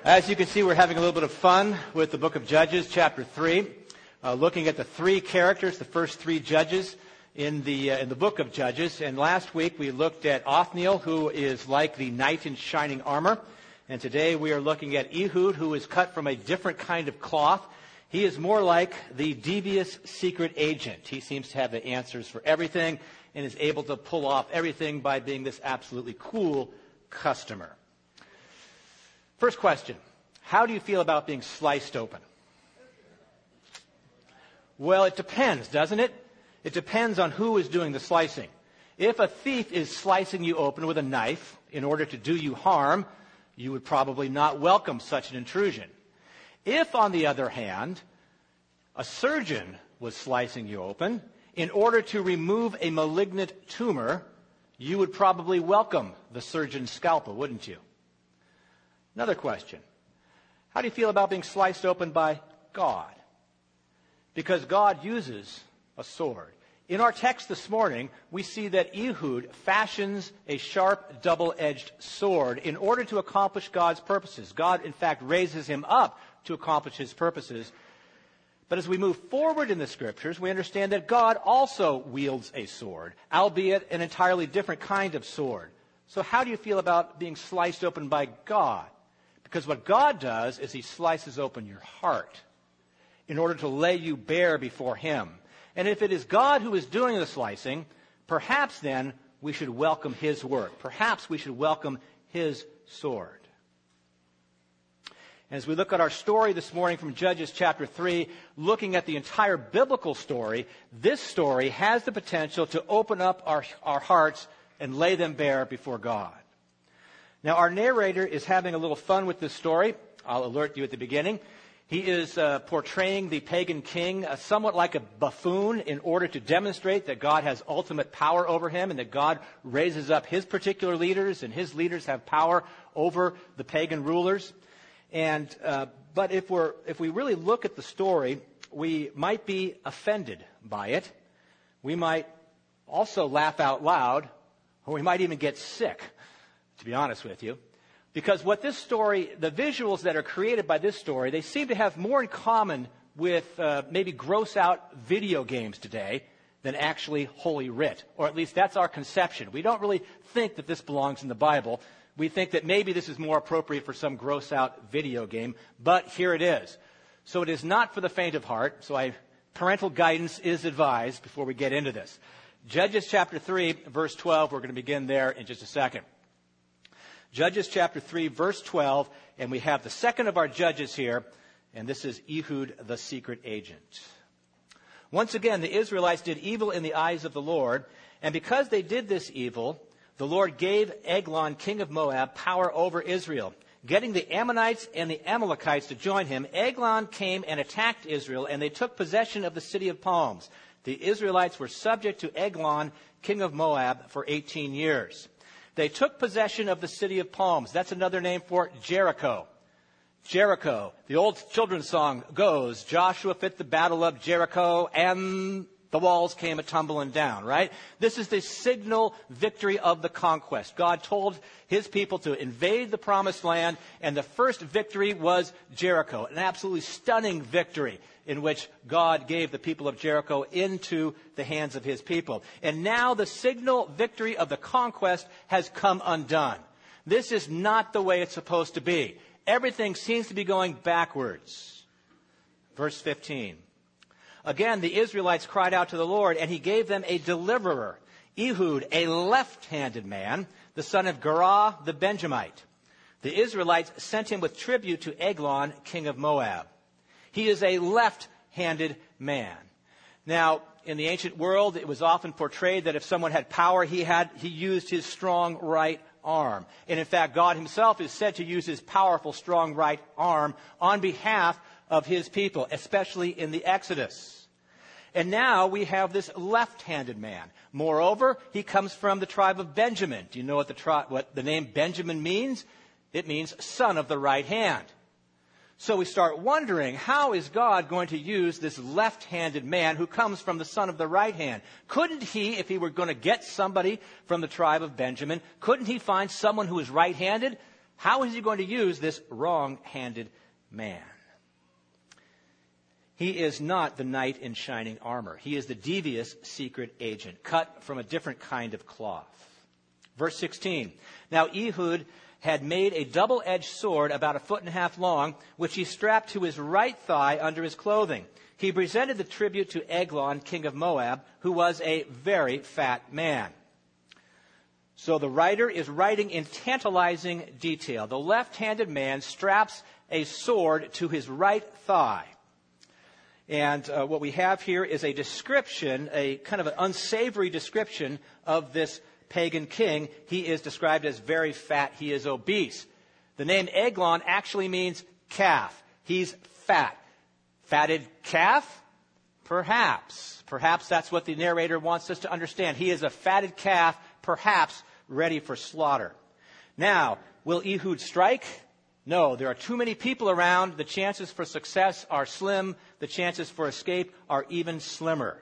As you can see, we're having a little bit of fun with the book of Judges, chapter 3, looking at the three characters, the first three judges in the book of Judges. And last week we looked at Othniel, who is like the knight in shining armor. And today we are looking at Ehud, who is cut from a different kind of cloth. He is more like the devious secret agent. He seems to have the answers for everything and is able to pull off everything by being this absolutely cool customer. First question, how do you feel about being sliced open? Well, it depends, doesn't it? It depends on who is doing the slicing. If a thief is slicing you open with a knife in order to do you harm, you would probably not welcome such an intrusion. If, on the other hand, a surgeon was slicing you open in order to remove a malignant tumor, you would probably welcome the surgeon's scalpel, wouldn't you? Another question. How do you feel about being sliced open by God? Because God uses a sword. In our text this morning, we see that Ehud fashions a sharp, double-edged sword in order to accomplish God's purposes. God, in fact, raises him up to accomplish his purposes. But as we move forward in the Scriptures, we understand that God also wields a sword, albeit an entirely different kind of sword. So how do you feel about being sliced open by God? Because what God does is he slices open your heart in order to lay you bare before him. And if it is God who is doing the slicing, perhaps then we should welcome his work. Perhaps we should welcome his sword. As we look at our story this morning from Judges chapter 3, looking at the entire biblical story, this story has the potential to open up our hearts and lay them bare before God. Now, our narrator is having a little fun with this story. I'll alert you at the beginning. He is portraying the pagan king somewhat like a buffoon in order to demonstrate that God has ultimate power over him and that God raises up his particular leaders and his leaders have power over the pagan rulers. And but if we really look at the story, we might be offended by it. We might also laugh out loud, or we might even get sick, to be honest with you. Because what this story, the visuals that are created by this story, they seem to have more in common with maybe gross out video games today than actually Holy Writ. Or at least that's our conception. We don't really think that this belongs in the Bible. We think that maybe this is more appropriate for some gross out video game. But here it is. So it is not for the faint of heart. So parental guidance is advised before we get into this. Judges chapter 3, verse 12. We're going to begin there in just a second. Judges chapter 3, verse 12, and we have the second of our judges here, and this is Ehud, the secret agent. Once again, the Israelites did evil in the eyes of the Lord, and because they did this evil, the Lord gave Eglon, king of Moab, power over Israel. Getting the Ammonites and the Amalekites to join him, Eglon came and attacked Israel, and they took possession of the city of palms. The Israelites were subject to Eglon, king of Moab, for 18 years. They took possession of the city of palms. That's another name for Jericho. Jericho. The old children's song goes, Joshua fit the battle of Jericho, and the walls came a-tumbling down, right? This is the signal victory of the conquest. God told his people to invade the promised land, and the first victory was Jericho, an absolutely stunning victory in which God gave the people of Jericho into the hands of his people. And now the signal victory of the conquest has come undone. This is not the way it's supposed to be. Everything seems to be going backwards. Verse 15. Again, the Israelites cried out to the Lord, and he gave them a deliverer, Ehud, a left-handed man, the son of Gerah the Benjamite. The Israelites sent him with tribute to Eglon, king of Moab. He is a left-handed man. Now, in the ancient world, it was often portrayed that if someone had power, he used his strong right arm. And in fact, God himself is said to use his powerful, strong right arm on behalf of his people, especially in the Exodus. And now we have this left-handed man. Moreover, he comes from the tribe of Benjamin. Do you know what the name Benjamin means? It means son of the right hand. So we start wondering, how is God going to use this left-handed man who comes from the son of the right hand? Couldn't he, if he were going to get somebody from the tribe of Benjamin, couldn't he find someone who is right-handed? How is he going to use this wrong-handed man? He is not the knight in shining armor. He is the devious secret agent, cut from a different kind of cloth. Verse 16. Now Ehud had made a double-edged sword about 1.5 feet long, which he strapped to his right thigh under his clothing. He presented the tribute to Eglon, king of Moab, who was a very fat man. So the writer is writing in tantalizing detail. The left-handed man straps a sword to his right thigh. And what we have here is a description, a kind of an unsavory description of this pagan king. He is described as very fat. He is obese. The name Eglon actually means calf. He's fat. Fatted calf? Perhaps. Perhaps that's what the narrator wants us to understand. He is a fatted calf, perhaps ready for slaughter. Now, will Ehud strike? No, there are too many people around. The chances for success are slim. The chances for escape are even slimmer.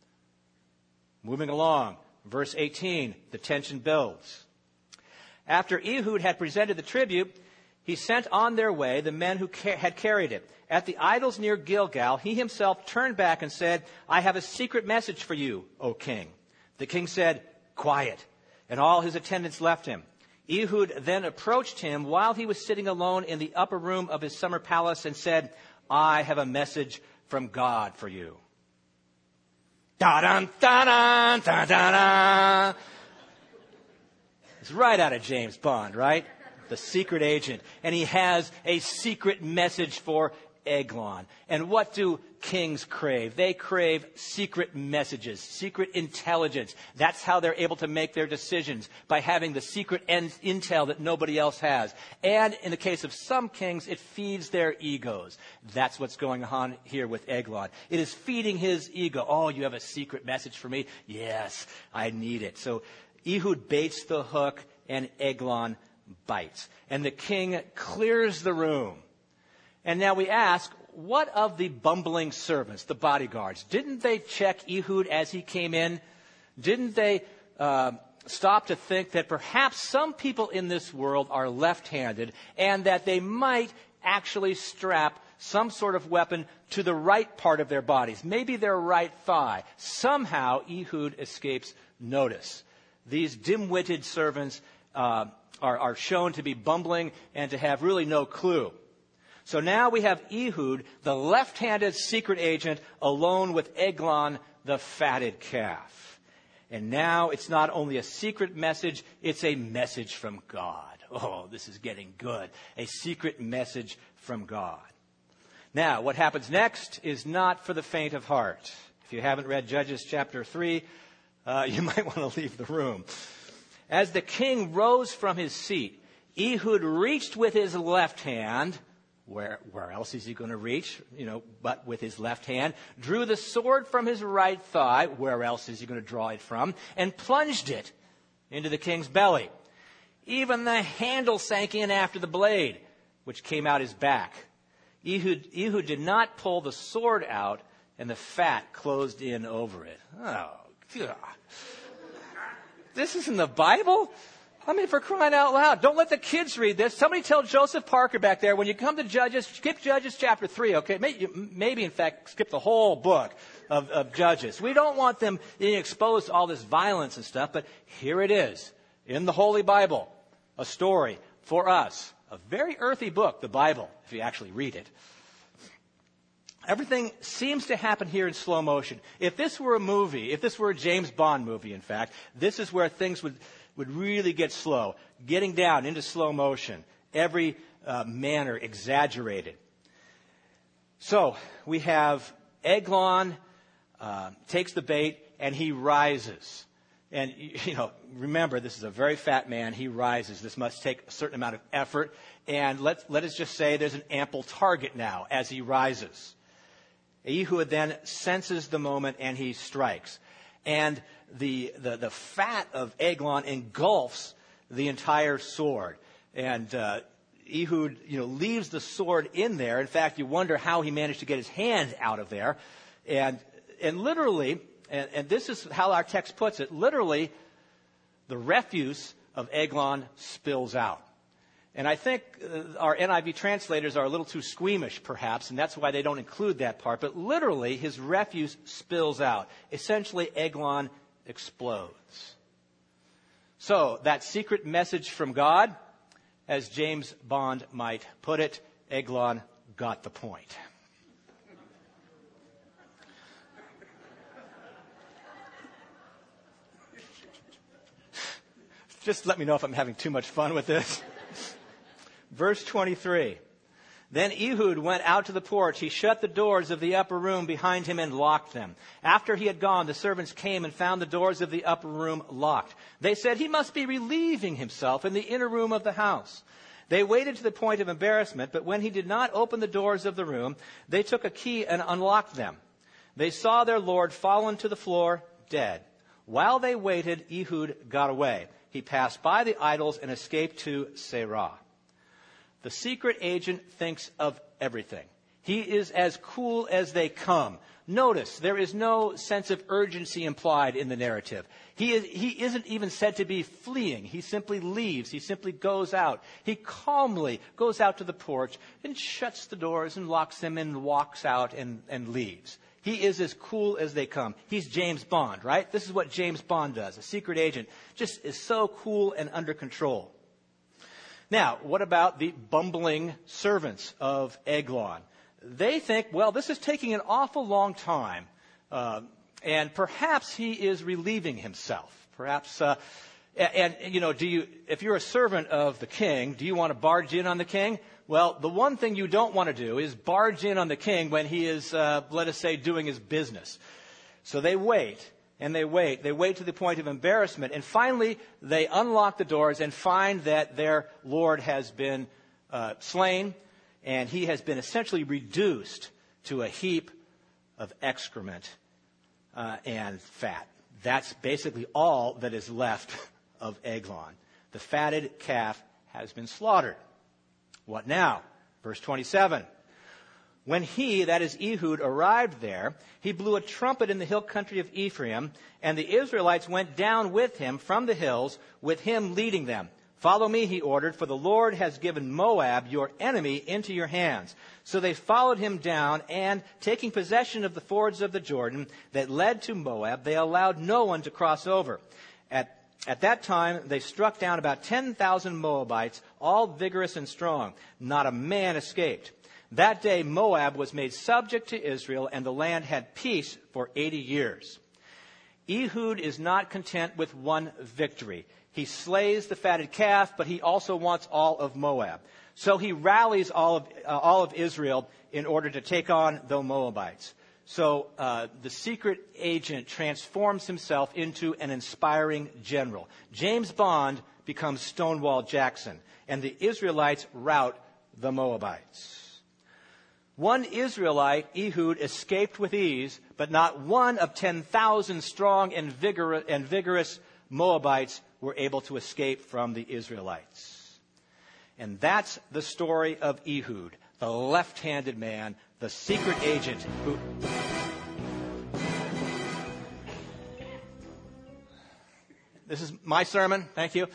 Moving along, verse 18, the tension builds. After Ehud had presented the tribute, he sent on their way the men who had carried it. At the idols near Gilgal, he himself turned back and said, I have a secret message for you, O king. The king said, quiet. And all his attendants left him. Ehud then approached him while he was sitting alone in the upper room of his summer palace and said, I have a message from God for you. Da-dun, da-dun, da-da-da. It's right out of James Bond, right? The secret agent. And he has a secret message for Eglon. And what do kings crave? They crave secret messages, secret intelligence. That's how they're able to make their decisions, by having the secret intel that nobody else has. And in the case of some kings, it feeds their egos. That's what's going on here with Eglon. It is feeding his ego. Oh, you have a secret message for me? Yes, I need it. So Ehud baits the hook and Eglon bites. And the king clears the room. And now we ask, what of the bumbling servants, the bodyguards? Didn't they check Ehud as he came in? Didn't they stop to think that perhaps some people in this world are left-handed and that they might actually strap some sort of weapon to the right part of their bodies, maybe their right thigh? Somehow Ehud escapes notice. These dim-witted servants are shown to be bumbling and to have really no clue. So now we have Ehud, the left-handed secret agent, alone with Eglon, the fatted calf. And now it's not only a secret message, it's a message from God. Oh, this is getting good. A secret message from God. Now, what happens next is not for the faint of heart. If you haven't read Judges chapter 3, you might want to leave the room. As the king rose from his seat, Ehud reached with his left hand. Where else is he going to reach? But with his left hand, drew the sword from his right thigh. Where else is he going to draw it from? And plunged it into the king's belly. Even the handle sank in after the blade, which came out his back. Ehud did not pull the sword out, and the fat closed in over it. Oh, God. This is in the Bible? I mean, for crying out loud, don't let the kids read this. Somebody tell Joseph Parker back there, when you come to Judges, skip Judges chapter 3, okay? Maybe in fact, skip the whole book of Judges. We don't want them being exposed to all this violence and stuff, but here it is, in the Holy Bible, a story for us. A very earthy book, the Bible, if you actually read it. Everything seems to happen here in slow motion. If this were a movie, if this were a James Bond movie, in fact, this is where things would really get slow, getting down into slow motion, every manner exaggerated. So we have Eglon takes the bait and he rises. And, remember, this is a very fat man. He rises. This must take a certain amount of effort. And let us just say there's an ample target now as he rises. Ehud then senses the moment and he strikes. And the fat of Eglon engulfs the entire sword. And Ehud, leaves the sword in there. In fact, you wonder how he managed to get his hand out of there. And literally, and this is how our text puts it, literally, the refuse of Eglon spills out. And I think our NIV translators are a little too squeamish, perhaps, and that's why they don't include that part. But literally, his refuse spills out. Essentially, Eglon explodes. So, that secret message from God, as James Bond might put it, Eglon got the point. Just let me know if I'm having too much fun with this. Verse 23. Then Ehud went out to the porch. He shut the doors of the upper room behind him and locked them. After he had gone, the servants came and found the doors of the upper room locked. They said he must be relieving himself in the inner room of the house. They waited to the point of embarrassment, but when he did not open the doors of the room, they took a key and unlocked them. They saw their lord fallen to the floor, dead. While they waited, Ehud got away. He passed by the idols and escaped to Seirah. The secret agent thinks of everything. He is as cool as they come. Notice, there is no sense of urgency implied in the narrative. He isn't even said to be fleeing. He simply leaves. He simply goes out. He calmly goes out to the porch and shuts the doors and locks them and walks out and leaves. He is as cool as they come. He's James Bond, right? This is what James Bond does. A secret agent just is so cool and under control. Now, what about the bumbling servants of Eglon? They think, well, this is taking an awful long time, and perhaps he is relieving himself. Perhaps, if you're a servant of the king, do you want to barge in on the king? Well, the one thing you don't want to do is barge in on the king when he is, let us say, doing his business. So they wait. And they wait. They wait to the point of embarrassment. And finally, they unlock the doors and find that their Lord has been slain. And he has been essentially reduced to a heap of excrement and fat. That's basically all that is left of Eglon. The fatted calf has been slaughtered. What now? Verse 27. When he, that is Ehud, arrived there, he blew a trumpet in the hill country of Ephraim, and the Israelites went down with him from the hills, with him leading them. Follow me, he ordered, for the Lord has given Moab, your enemy, into your hands. So they followed him down, and taking possession of the fords of the Jordan that led to Moab, they allowed no one to cross over. At that time, they struck down about 10,000 Moabites, all vigorous and strong. Not a man escaped. That day, Moab was made subject to Israel, and the land had peace for 80 years. Ehud is not content with one victory. He slays the fatted calf, but he also wants all of Moab. So he rallies all of Israel in order to take on the Moabites. So the secret agent transforms himself into an inspiring general. James Bond becomes Stonewall Jackson, and the Israelites rout the Moabites. One Israelite, Ehud, escaped with ease, but not one of 10,000 strong and vigorous Moabites were able to escape from the Israelites. And that's the story of Ehud, the left-handed man, the secret agent who... This is my sermon. Thank you.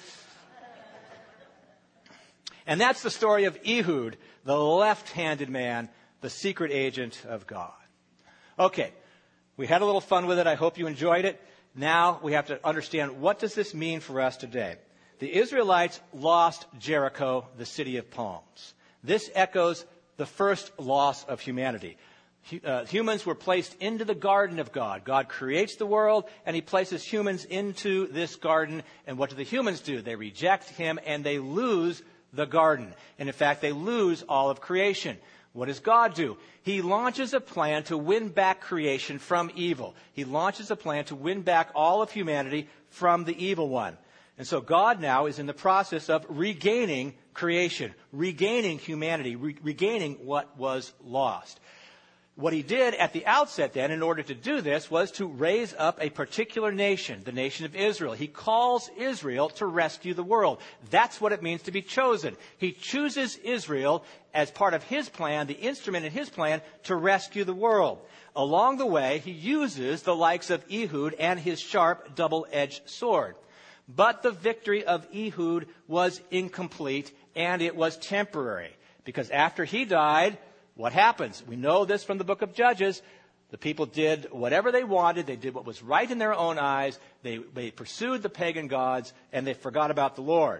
And that's the story of Ehud, the left-handed man, the secret agent of God. Okay, we had a little fun with it. I hope you enjoyed it. Now we have to understand, what does this mean for us today? The Israelites lost Jericho, the city of palms. This echoes the first loss of humanity. Humans were placed into the garden of God. God creates the world, and he places humans into this garden. And what do the humans do? They reject him, and they lose the garden. And in fact, they lose all of creation. What does God do? He launches a plan to win back creation from evil. He launches a plan to win back all of humanity from the evil one. And so God now is in the process of regaining creation, regaining humanity, regaining what was lost. What he did at the outset then, in order to do this, was to raise up a particular nation, the nation of Israel. He calls Israel to rescue the world. That's what it means to be chosen. He chooses Israel as part of his plan, the instrument in his plan, to rescue the world. Along the way, he uses the likes of Ehud and his sharp double-edged sword. But the victory of Ehud was incomplete, and it was temporary. Because after he died, what happens? We know this from the book of Judges. The people did whatever they wanted. They did what was right in their own eyes. They pursued the pagan gods, and they forgot about the Lord.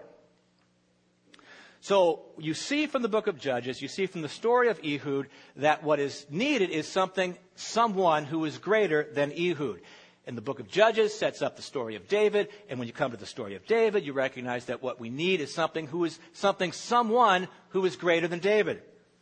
So you see from the book of Judges, you see from the story of Ehud, that what is needed is someone who is greater than Ehud. And the book of Judges sets up the story of David, and when you come to the story of David, you recognize that what we need is someone who is greater than David.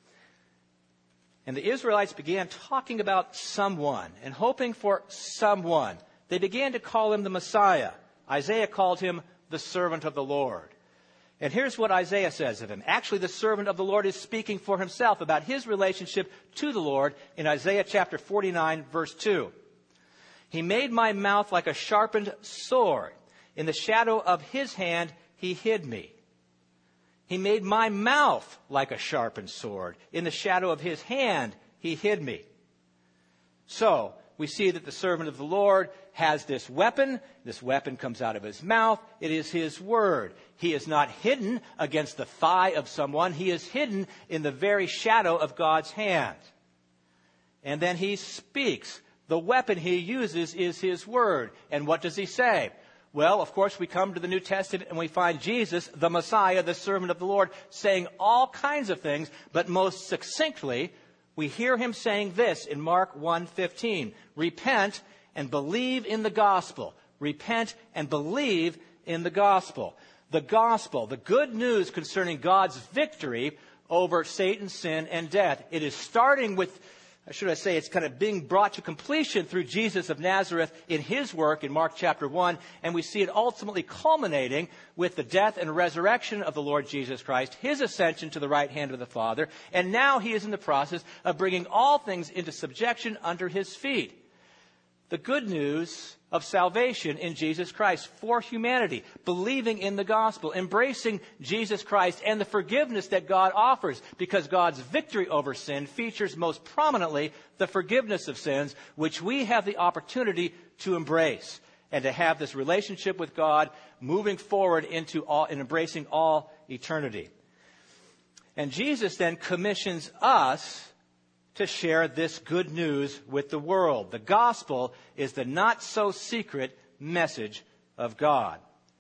And the Israelites began talking about someone and hoping for someone. They began to call him the Messiah. Isaiah called him the servant of the Lord. And here's what Isaiah says of him. Actually, the servant of the Lord is speaking for himself about his relationship to the Lord in Isaiah chapter 49, verse 2. He made my mouth like a sharpened sword. In the shadow of his hand, he hid me. He made my mouth like a sharpened sword. In the shadow of his hand, he hid me. So, we see that the servant of the Lord has this weapon. This weapon comes out of his mouth. It is his word. He is not hidden against the thigh of someone. He is hidden in the very shadow of God's hand. And then he speaks. The weapon he uses is his word. And what does he say? Well, of course, we come to the New Testament and we find Jesus, the Messiah, the servant of the Lord, saying all kinds of things, but most succinctly, we hear him saying this in Mark 1:15. Repent and believe in the gospel. Repent and believe in the gospel. The gospel, the good news concerning God's victory over Satan, sin, and death. It is starting with, should I say, it's kind of being brought to completion through Jesus of Nazareth in his work in Mark chapter 1. And we see it ultimately culminating with the death and resurrection of the Lord Jesus Christ, his ascension to the right hand of the Father. And now he is in the process of bringing all things into subjection under his feet. The good news of salvation in Jesus Christ for humanity, believing in the gospel, embracing Jesus Christ and the forgiveness that God offers, because God's victory over sin features most prominently the forgiveness of sins, which we have the opportunity to embrace and to have this relationship with God moving forward into all and embracing all eternity. And Jesus then commissions us to share this good news with the world. The gospel is the not-so-secret message of God.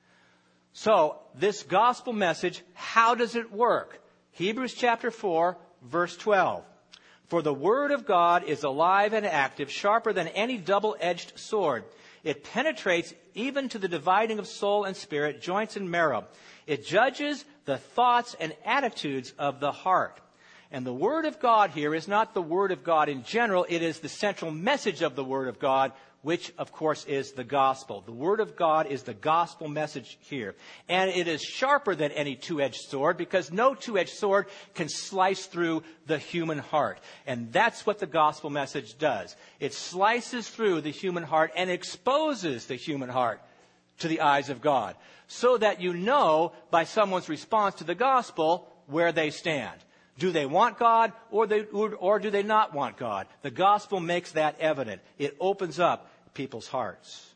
So, this gospel message, how does it work? Hebrews chapter 4, verse 12. For the word of God is alive and active, sharper than any double-edged sword. It penetrates even to the dividing of soul and spirit, joints and marrow. It judges the thoughts and attitudes of the heart. And the Word of God here is not the Word of God in general. It is the central message of the Word of God, which, of course, is the gospel. The Word of God is the gospel message here. And it is sharper than any two-edged sword, because no two-edged sword can slice through the human heart. And that's what the gospel message does. It slices through the human heart and exposes the human heart to the eyes of God, so that you know by someone's response to the gospel where they stand. Do they want God or do they not want God? The gospel makes that evident. It opens up people's hearts.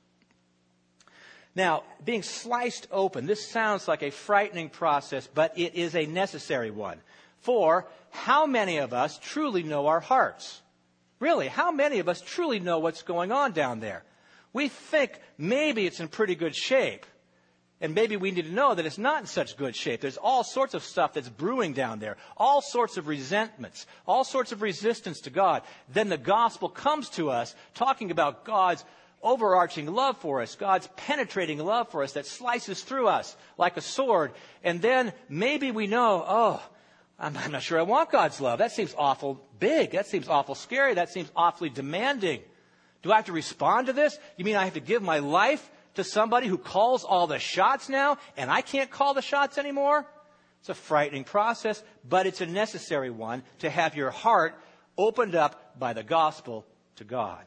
Now, being sliced open, this sounds like a frightening process, but it is a necessary one. For how many of us truly know our hearts? Really, how many of us truly know what's going on down there? We think maybe it's in pretty good shape. And maybe we need to know that it's not in such good shape. There's all sorts of stuff that's brewing down there. All sorts of resentments. All sorts of resistance to God. Then the gospel comes to us talking about God's overarching love for us. God's penetrating love for us that slices through us like a sword. And then maybe we know, I'm not sure I want God's love. That seems awful big. That seems awful scary. That seems awfully demanding. Do I have to respond to this? You mean I have to give my life to somebody who calls all the shots now, and I can't call the shots anymore? It's a frightening process, but it's a necessary one to have your heart opened up by the gospel to God.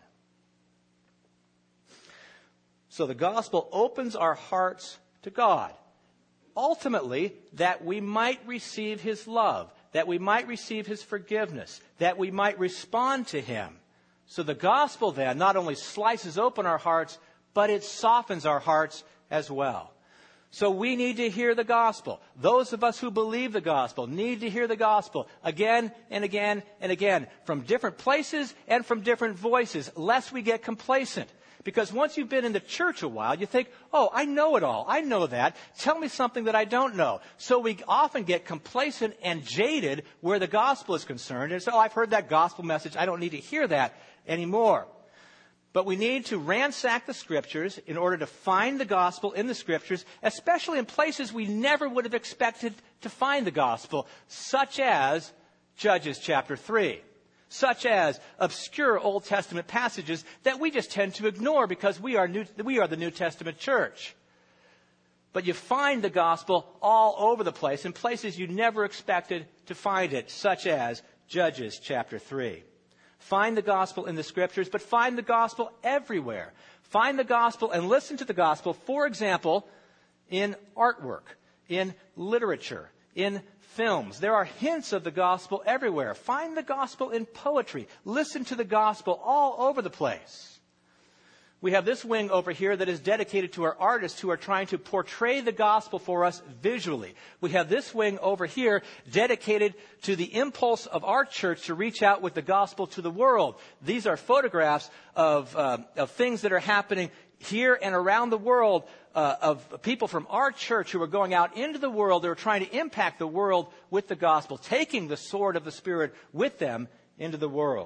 So the gospel opens our hearts to God, ultimately that we might receive his love, that we might receive his forgiveness, that we might respond to him. So the gospel then not only slices open our hearts, but it softens our hearts as well. So we need to hear the gospel. Those of us who believe the gospel need to hear the gospel again and again and again from different places and from different voices, lest we get complacent. Because once you've been in the church a while, you think, oh, I know it all. I know that. Tell me something that I don't know. So we often get complacent and jaded where the gospel is concerned. And so, I've heard that gospel message. I don't need to hear that anymore. But we need to ransack the Scriptures in order to find the gospel in the Scriptures, especially in places we never would have expected to find the gospel, such as Judges chapter 3. Such as obscure Old Testament passages that we just tend to ignore because we are the New Testament church. But you find the gospel all over the place, in places you never expected to find it, such as Judges chapter 3. Find the gospel in the Scriptures, but find the gospel everywhere. Find the gospel and listen to the gospel, for example, in artwork, in literature, in films. There are hints of the gospel everywhere. Find the gospel in poetry. Listen to the gospel all over the place. We have this wing over here that is dedicated to our artists who are trying to portray the gospel for us visually. We have this wing over here dedicated to the impulse of our church to reach out with the gospel to the world. These are photographs of things that are happening here and around the world, of people from our church who are going out into the world. They're trying to impact the world with the gospel, taking the sword of the Spirit with them into the world.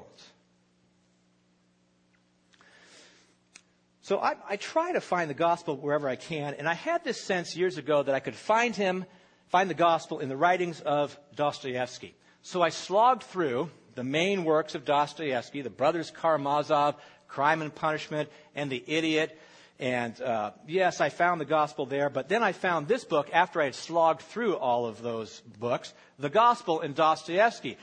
So I try to find the gospel wherever I can, and I had this sense years ago that I could find the gospel in the writings of Dostoevsky. So I slogged through the main works of Dostoevsky, the Brothers Karamazov, Crime and Punishment, and The Idiot. And yes, I found the gospel there, but then I found this book after I had slogged through all of those books, The Gospel in Dostoevsky.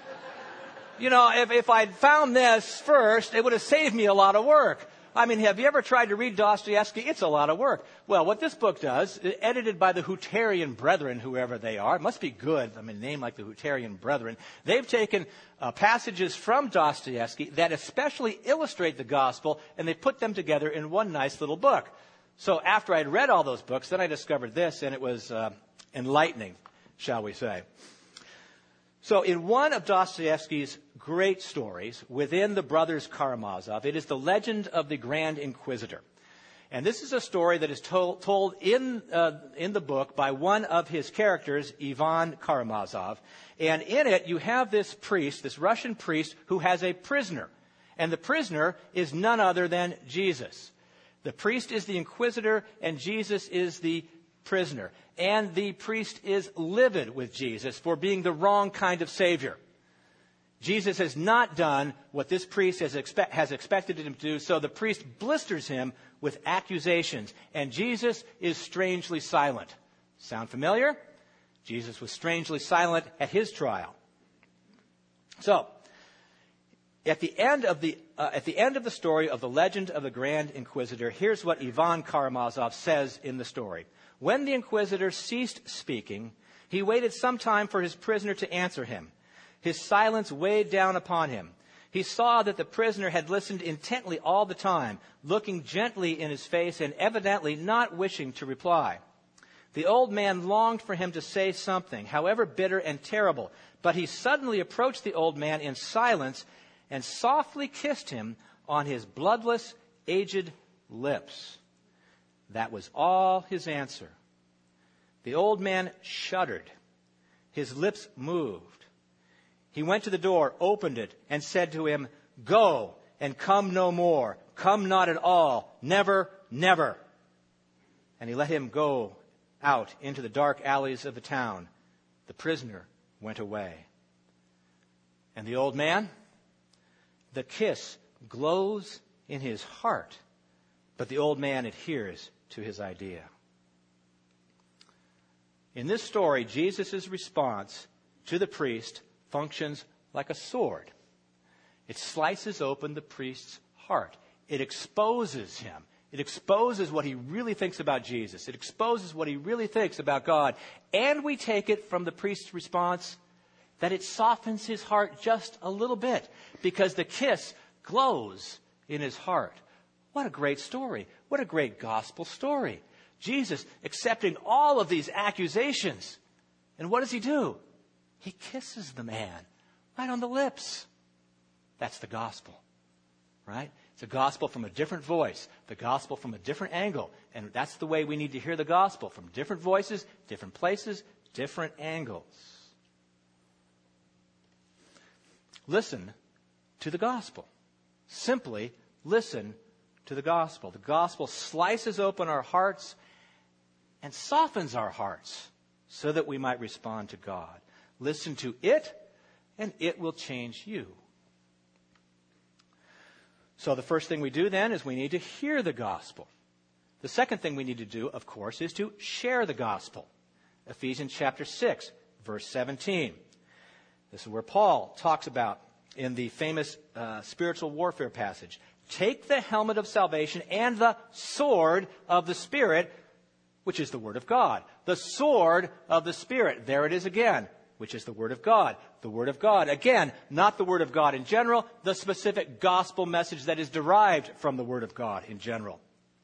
You know, if I'd found this first, it would have saved me a lot of work. I mean, have you ever tried to read Dostoevsky? It's a lot of work. Well, what this book does, edited by the Huterian Brethren, whoever they are, it must be good. I mean, a name like the Huterian Brethren. They've taken passages from Dostoevsky that especially illustrate the gospel, and they put them together in one nice little book. So after I'd read all those books, then I discovered this, and it was enlightening, shall we say. So in one of Dostoevsky's great stories within the Brothers Karamazov, it is the legend of the Grand Inquisitor. And this is a story that is told in the book by one of his characters, Ivan Karamazov. And in it, you have this priest, this Russian priest, who has a prisoner. And the prisoner is none other than Jesus. The priest is the inquisitor, and Jesus is the prisoner. And the priest is livid with Jesus for being the wrong kind of Savior. Jesus has not done what this priest has expected him to do, so the priest blisters him with accusations, and Jesus is strangely silent. Sound familiar? Jesus was strangely silent at his trial. So, at the end of the story of the legend of the Grand Inquisitor, here's what Ivan Karamazov says in the story. When the inquisitor ceased speaking, he waited some time for his prisoner to answer him. His silence weighed down upon him. He saw that the prisoner had listened intently all the time, looking gently in his face and evidently not wishing to reply. The old man longed for him to say something, however bitter and terrible, but he suddenly approached the old man in silence and softly kissed him on his bloodless, aged lips. That was all his answer. The old man shuddered. His lips moved. He went to the door, opened it, and said to him, "Go, and come no more. Come not at all. Never, never." And he let him go out into the dark alleys of the town. The prisoner went away. And the old man? The kiss glows in his heart, but the old man adheres to his idea. In this story, Jesus' response to the priest functions like a sword. It slices open the priest's heart. It exposes him. It exposes what he really thinks about Jesus. It exposes what he really thinks about God. And we take it from the priest's response that it softens his heart just a little bit because the kiss glows in his heart. What a great story. What a great gospel story. Jesus accepting all of these accusations. And what does he do? He kisses the man right on the lips. That's the gospel, right? It's a gospel from a different voice, the gospel from a different angle. And that's the way we need to hear the gospel, from different voices, different places, different angles. Listen to the gospel. Simply listen to the gospel. The gospel slices open our hearts and softens our hearts so that we might respond to God. Listen to it, and it will change you. So the first thing we do then is we need to hear the gospel. The second thing we need to do, of course, is to share the gospel. Ephesians chapter 6, verse 17. This is where Paul talks about in the famous spiritual warfare passage. Take the helmet of salvation and the sword of the Spirit, which is the Word of God. The sword of the Spirit. There it is again, which is the Word of God. The Word of God. Again, not the Word of God in general, the specific gospel message that is derived from the Word of God in general.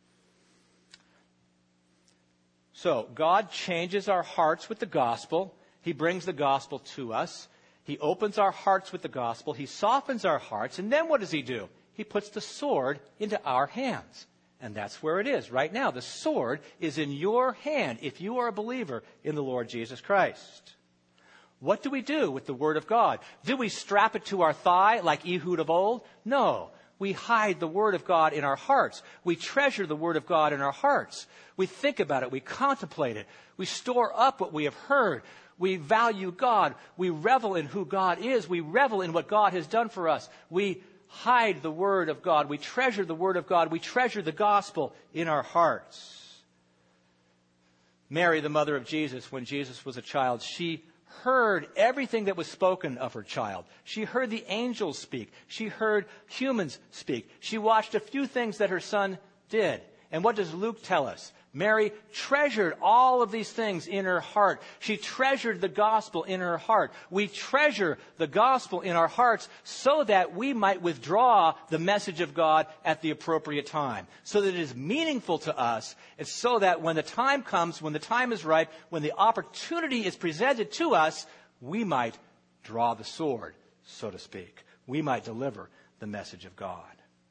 So, God changes our hearts with the gospel. He brings the gospel to us. He opens our hearts with the gospel. He softens our hearts. And then what does he do? He puts the sword into our hands. And that's where it is right now. The sword is in your hand if you are a believer in the Lord Jesus Christ. What do we do with the Word of God? Do we strap it to our thigh like Ehud of old? No. We hide the Word of God in our hearts. We treasure the Word of God in our hearts. We think about it. We contemplate it. We store up what we have heard. We value God. We revel in who God is. We revel in what God has done for us. We hide the Word of God. We treasure the Word of God. We treasure the gospel in our hearts. Mary, the mother of Jesus, when Jesus was a child, she heard everything that was spoken of her child. She heard the angels speak. She heard humans speak. She watched a few things that her son did. And what does Luke tell us? Mary treasured all of these things in her heart. She treasured the gospel in her heart. We treasure the gospel in our hearts so that we might withdraw the message of God at the appropriate time, so that it is meaningful to us, and so that when the time comes, when the time is ripe, when the opportunity is presented to us, we might draw the sword, so to speak. We might deliver the message of God.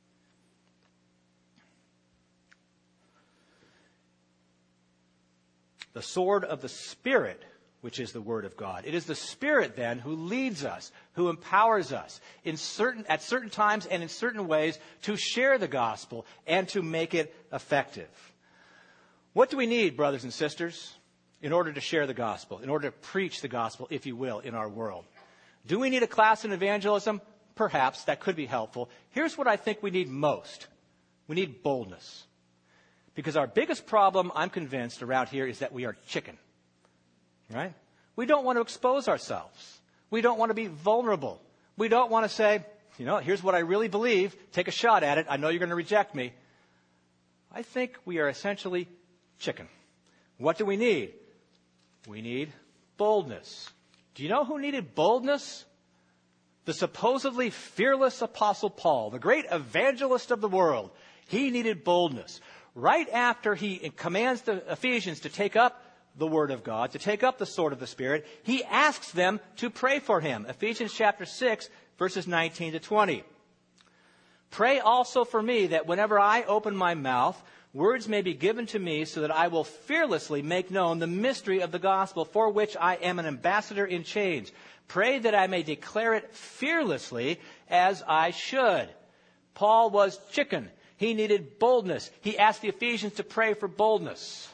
The sword of the Spirit, which is the Word of God. It is the Spirit, then, who leads us, who empowers us at certain times and in certain ways to share the gospel and to make it effective. What do we need, brothers and sisters, in order to share the gospel, in order to preach the gospel, if you will, in our world? Do we need a class in evangelism? Perhaps. That could be helpful. Here's what I think we need most. We need boldness. Because our biggest problem, I'm convinced, around here is that we are chicken, right? We don't want to expose ourselves. We don't want to be vulnerable. We don't want to say, here's what I really believe. Take a shot at it. I know you're going to reject me. I think we are essentially chicken. What do we need? We need boldness. Do you know who needed boldness? The supposedly fearless Apostle Paul, the great evangelist of the world. He needed boldness. Right after he commands the Ephesians to take up the Word of God, to take up the sword of the Spirit, he asks them to pray for him. Ephesians chapter 6, verses 19 to 20. Pray also for me that whenever I open my mouth, words may be given to me so that I will fearlessly make known the mystery of the gospel for which I am an ambassador in chains. Pray that I may declare it fearlessly as I should. Paul was chicken. He needed boldness. He asked the Ephesians to pray for boldness.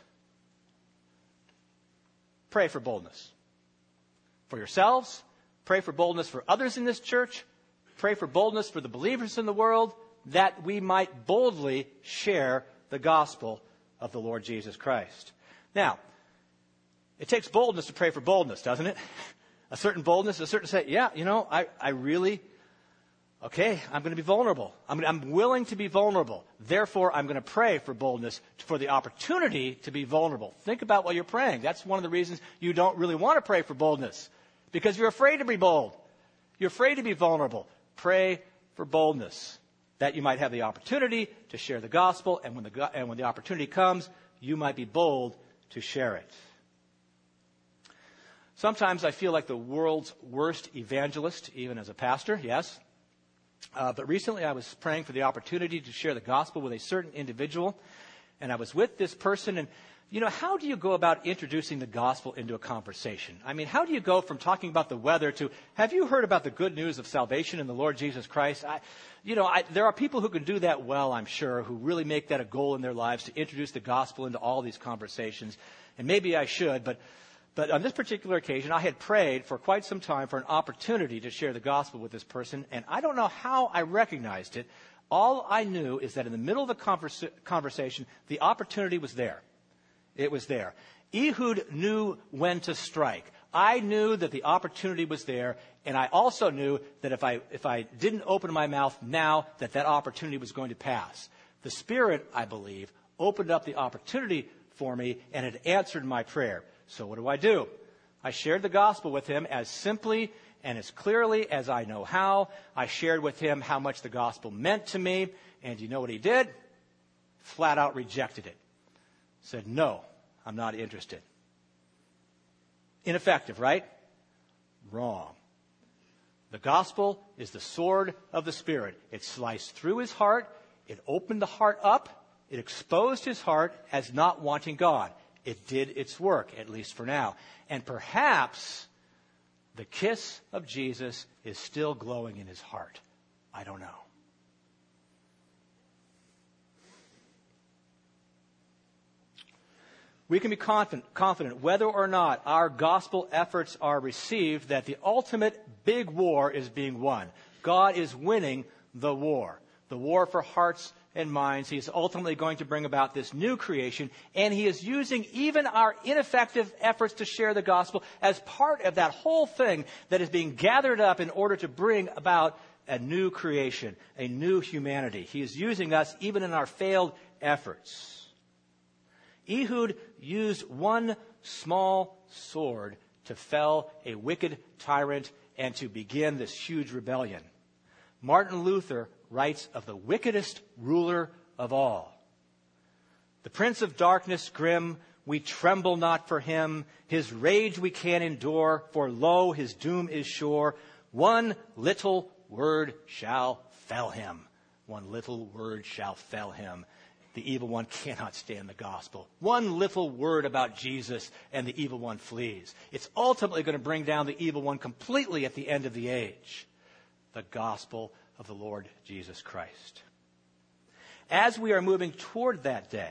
Pray for boldness. For yourselves. Pray for boldness for others in this church. Pray for boldness for the believers in the world, that we might boldly share the gospel of the Lord Jesus Christ. Now, it takes boldness to pray for boldness, doesn't it? A certain boldness, a certain say, I really... Okay, I'm going to be vulnerable. I'm willing to be vulnerable. Therefore, I'm going to pray for boldness, for the opportunity to be vulnerable. Think about what you're praying. That's one of the reasons you don't really want to pray for boldness, because you're afraid to be bold. You're afraid to be vulnerable. Pray for boldness, that you might have the opportunity to share the gospel, and when the opportunity comes, you might be bold to share it. Sometimes I feel like the world's worst evangelist, even as a pastor, yes. But recently I was praying for the opportunity to share the gospel with a certain individual. And I was with this person, and how do you go about introducing the gospel into a conversation? I mean, how do you go from talking about the weather to, have you heard about the good news of salvation in the Lord Jesus Christ? There are people who can do that well, I'm sure, who really make that a goal in their lives to introduce the gospel into all these conversations. And maybe I should, but on this particular occasion, I had prayed for quite some time for an opportunity to share the gospel with this person, and I don't know how I recognized it. All I knew is that in the middle of the conversation, the opportunity was there. It was there. Ehud knew when to strike. I knew that the opportunity was there, and I also knew that if I didn't open my mouth now, that opportunity was going to pass. The Spirit, I believe, opened up the opportunity for me, and it answered my prayer. So what do? I shared the gospel with him as simply and as clearly as I know how. I shared with him how much the gospel meant to me, and you know what he did? Flat out rejected it. Said, no, I'm not interested. Ineffective, right? Wrong. The gospel is the sword of the Spirit. It sliced through his heart. It opened the heart up. It exposed his heart as not wanting God. It did its work, at least for now. And perhaps the kiss of Jesus is still glowing in his heart. I don't know. We can be confident whether or not our gospel efforts are received that the ultimate big war is being won. God is winning the war for hearts and minds. He is ultimately going to bring about this new creation, and he is using even our ineffective efforts to share the gospel as part of that whole thing that is being gathered up in order to bring about a new creation, a new humanity. He is using us even in our failed efforts. Ehud used one small sword to fell a wicked tyrant and to begin this huge rebellion. Martin Luther writes of the wickedest ruler of all. The prince of darkness grim, we tremble not for him. His rage we can endure, for lo, his doom is sure. One little word shall fell him. One little word shall fell him. The evil one cannot stand the gospel. One little word about Jesus and the evil one flees. It's ultimately going to bring down the evil one completely at the end of the age. The gospel of the Lord Jesus Christ. As we are moving toward that day,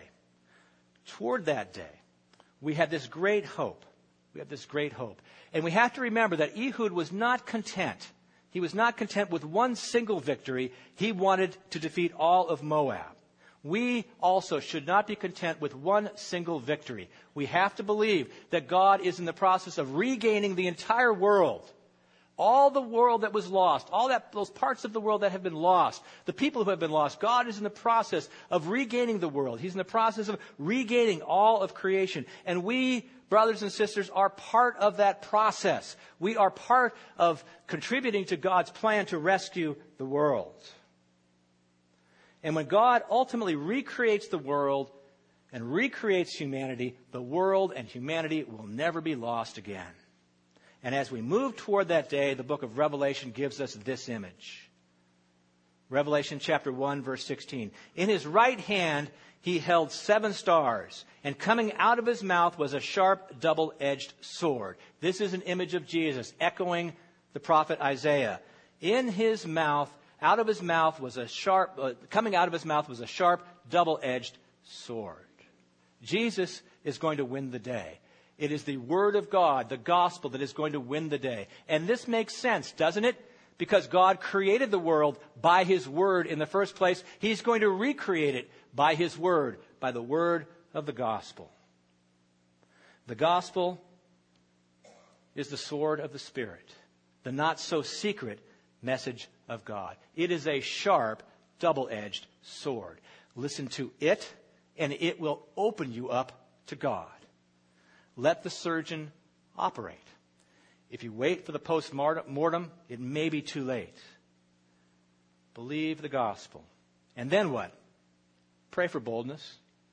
we have this great hope. And we have to remember that Ehud was not content. He was not content with one single victory. He wanted to defeat all of Moab. We also should not be content with one single victory. We have to believe that God is in the process of regaining the entire world. All the world that was lost, those parts of the world that have been lost, the people who have been lost, God is in the process of regaining the world. He's in the process of regaining all of creation. And we, brothers and sisters, are part of that process. We are part of contributing to God's plan to rescue the world. And when God ultimately recreates the world and recreates humanity, the world and humanity will never be lost again. And as we move toward that day, the book of Revelation gives us this image. Revelation chapter 1, verse 16. In his right hand he held 7 stars, and coming out of his mouth was a sharp, double-edged sword. This is an image of Jesus, echoing the prophet Isaiah. In his mouth, coming out of his mouth was a sharp, double-edged sword. Jesus is going to win the day. It is the Word of God, the gospel, that is going to win the day. And this makes sense, doesn't it? Because God created the world by His Word in the first place. He's going to recreate it by His Word, by the Word of the gospel. The gospel is the sword of the Spirit, the not-so-secret message of God. It is a sharp, double-edged sword. Listen to it, and it will open you up to God. Let the surgeon operate. If you wait for the post-mortem, it may be too late. Believe the gospel. And then what? Pray for boldness.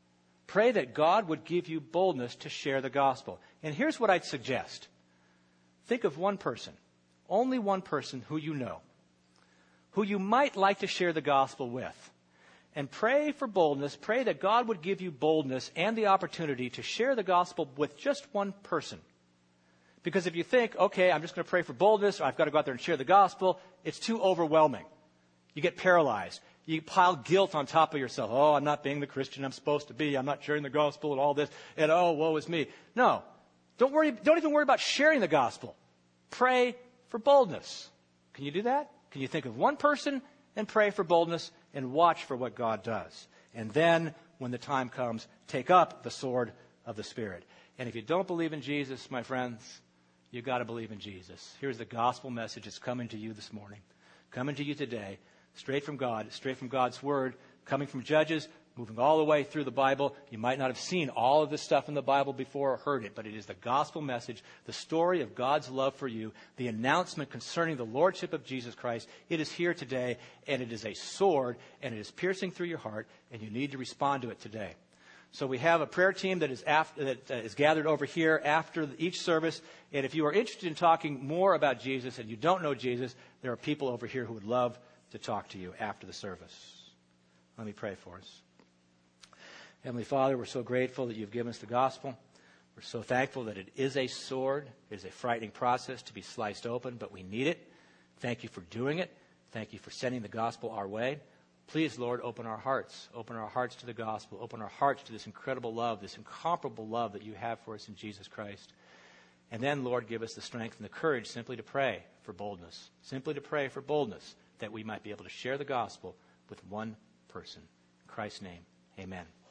Pray that God would give you boldness to share the gospel. And here's what I'd suggest. Think of one person, only one person who you know, who you might like to share the gospel with. And pray for boldness. Pray that God would give you boldness and the opportunity to share the gospel with just one person. Because if you think, okay, I'm just going to pray for boldness, or I've got to go out there and share the gospel, it's too overwhelming. You get paralyzed. You pile guilt on top of yourself. Oh, I'm not being the Christian I'm supposed to be. I'm not sharing the gospel and all this. And oh, woe is me. No. Don't even worry about sharing the gospel. Pray for boldness. Can you do that? Can you think of one person and pray for boldness and watch for what God does? And then, when the time comes, take up the sword of the Spirit. And if you don't believe in Jesus, my friends, you've got to believe in Jesus. Here's the gospel message that's coming to you this morning, coming to you today, straight from God, straight from God's Word, coming from Judges, moving all the way through the Bible. You might not have seen all of this stuff in the Bible before or heard it, but it is the gospel message, the story of God's love for you, the announcement concerning the lordship of Jesus Christ. It is here today, and it is a sword, and it is piercing through your heart, and you need to respond to it today. So we have a prayer team that is gathered over here after each service. And if you are interested in talking more about Jesus and you don't know Jesus, there are people over here who would love to talk to you after the service. Let me pray for us. Heavenly Father, we're so grateful that you've given us the gospel. We're so thankful that it is a sword. It is a frightening process to be sliced open, but we need it. Thank you for doing it. Thank you for sending the gospel our way. Please, Lord, open our hearts. Open our hearts to the gospel. Open our hearts to this incredible love, this incomparable love that you have for us in Jesus Christ. And then, Lord, give us the strength and the courage simply to pray for boldness. Simply to pray for boldness that we might be able to share the gospel with one person. In Christ's name, amen.